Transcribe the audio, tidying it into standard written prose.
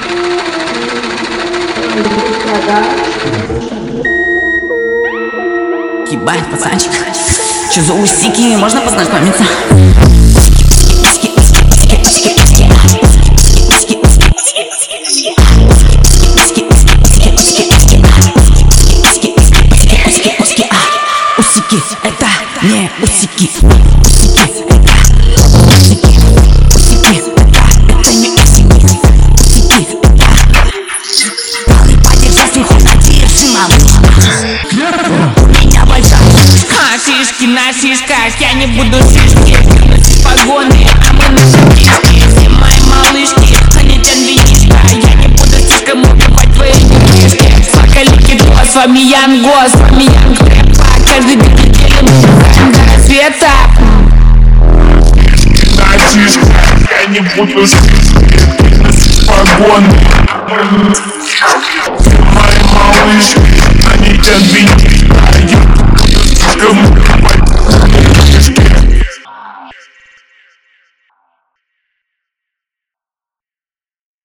Ебать, пацанчик, чё за усики, можно познакомиться? Усики, это не усики. Усики, это усики. Усики, это не усики. Усики, это малый, подержи сверху, надержи, малыш. У меня большая шишка. Шишки на шишках, я не буду шишки носить погоны, а мы наши кишки. Все мои малышки, они тян винишка. Я не буду слишком убивать твои нервишки. Соколики, с вами Янго, с вами Янгрэпа. Каждый день недели мы играем до рассвета. На шишках, я не буду шишки носить погоны. Все мои малышки, они тян винишка.